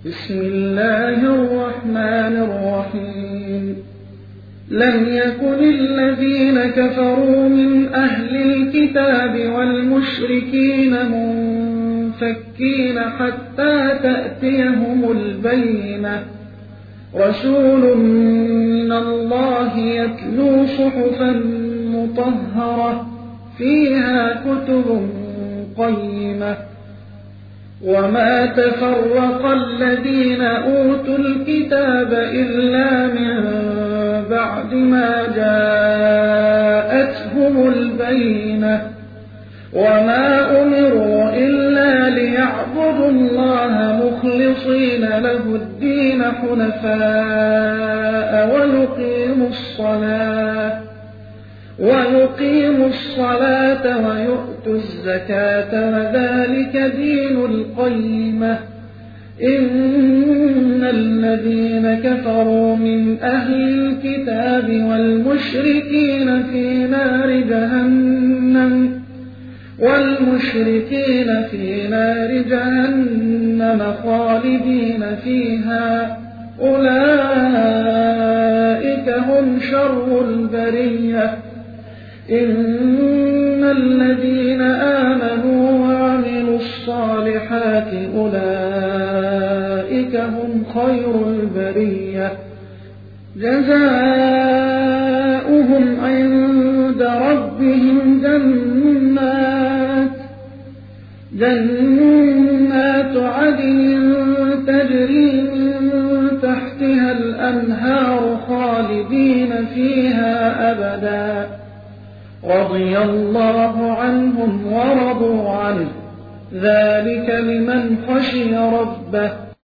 بسم الله الرحمن الرحيم. لم يكن الذين كفروا من أهل الكتاب والمشركين منفكين حتى تأتيهم البينة، رسول من الله يتلو صحفا مطهرة فيها كتب قيمة. وما تفرق الذين أوتوا الكتاب إلا من بعد ما جاءتهم البينة، وما أمروا إلا ليعبدوا الله مخلصين له الدين حنفاء ويقيموا الصلاة ويؤتوا الزكاة وذلك دين القيمة. إن الذين كفروا من أهل الكتاب والمشركين في نار جهنم خالدين فيها، أولئك هم شر البرية. إن الذين آمنوا وعملوا الصالحات أولئك هم خير البرية، جزاؤهم عند ربهم جنات عدن تجري من تحتها الأنهار خالدين فيها أبدا، رضي الله عنهم ورضوا عنه، ذلك لمن خشي ربه.